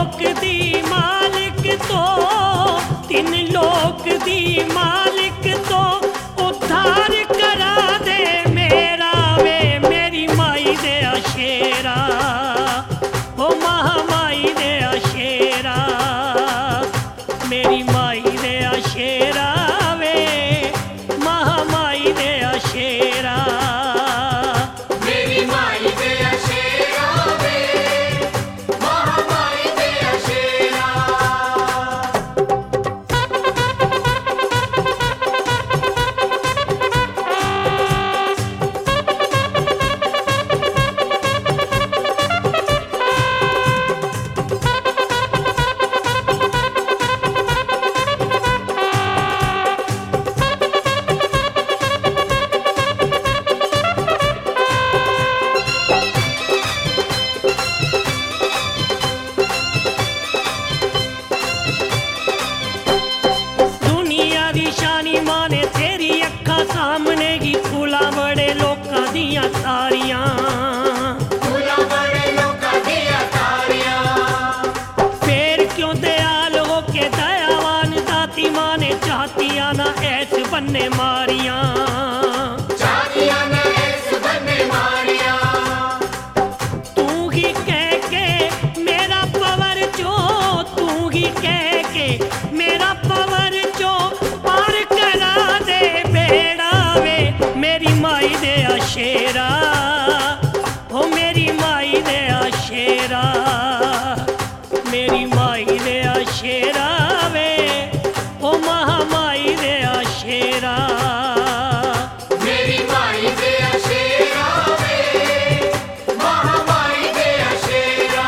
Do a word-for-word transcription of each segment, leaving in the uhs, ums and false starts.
लोक दी मालिक तो तीन लोक दी मालिक तो उद्धार करा दे मेरा वे मेरी माई दे शेरा ओ महामाई दे शेरा मेरी माई दे शेरा वे महामाई दे शेरा मेरी माई दे शेरा वे महामाई दे शेरा। दुनिया दी शानी मां ने तेरी अखा सामने ही फूला बड़े लोकां दियां तारियां फूला बड़े लोकां दियां तारियां। फेर क्यों दयाल हो के दयावान दाती मां ने चाहतियां ना ऐस बन्ने मारियां चाहतियां ने ऐस बन्ने मारियां। तू ही कह के मेरा पवर जो तू ही कह के मेरा पवर जो पार करा दे बेड़ा वे मेरी माई दे शेरा ओ मेरी माई दे शेरा मेरी माई दे शेरा वे ओ महामाई दे शेरा मेरी माई दे शेरा वे महामाई दे शेरा।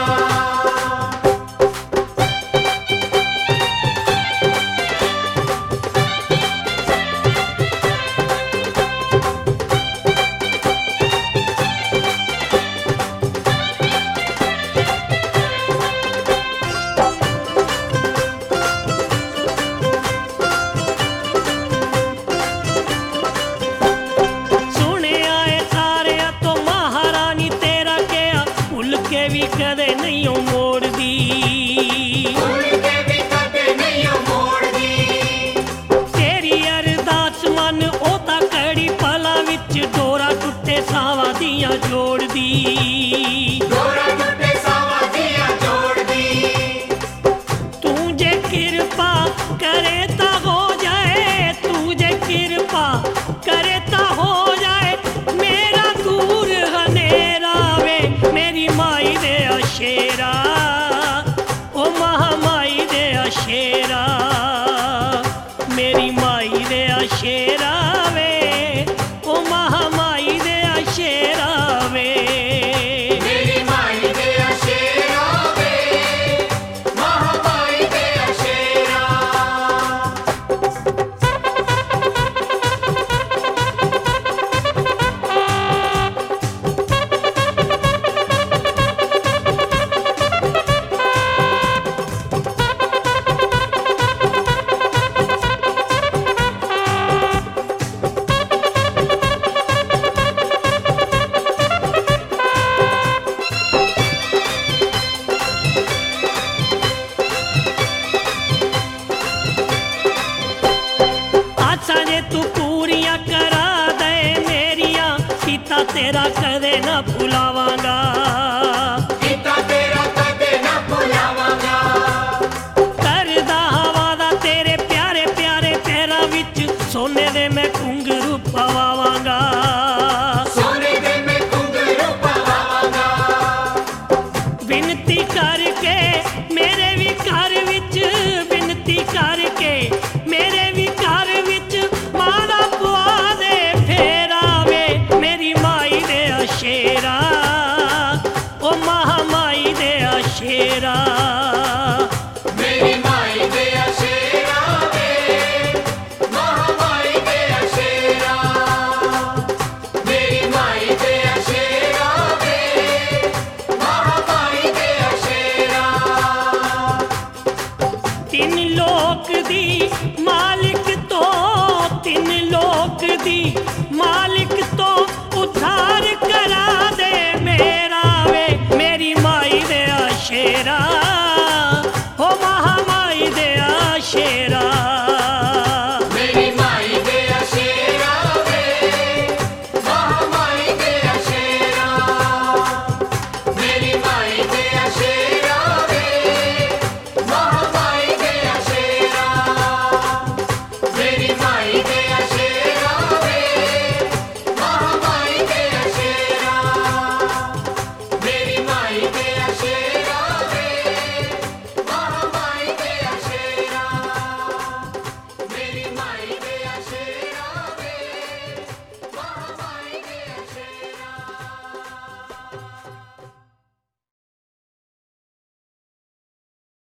सुने आए सारे तो महारानी तेरा क्या भुल के भी कदे नहीं हो मोड़ दी भूल के भी कदे नहीं मोड़ दी। तेरी अरदास मन ओता कड़ी पला विच डोरा टुटे सावा दियां जोड़ दी डोरा टूटे सावा दिया जोड़ दी। तू जे कृपा करे ता हो जाए तू जे कृपा करे ता हो जाए मेरा दूर हनेरा वे मेरी माई दे शेरा ओ महामाई दे शेरा मेरी माई दे शेरा वे ओ महामाई दे शेरा वे मेरी माई दे शेरा वे महामाई दे शेरा। आशा जे तू पूरियां करा दे मेरिया सीता तेरा कदे ना भुलावांगा पिता तेरा कदे न भुलावांगा। करदा हवादा तेरे प्यारे प्यारे पैरां विच सोने दे मैं घुंघरू पवावांगा सोने दे मैं घुंघरू पवावांगा। विनती करके मेरे भी घर विच विनती करके मेरे भी घर विच माला पवा दे फेरा वे मेरी माई दे शेरा ओ महामाई दे शेरा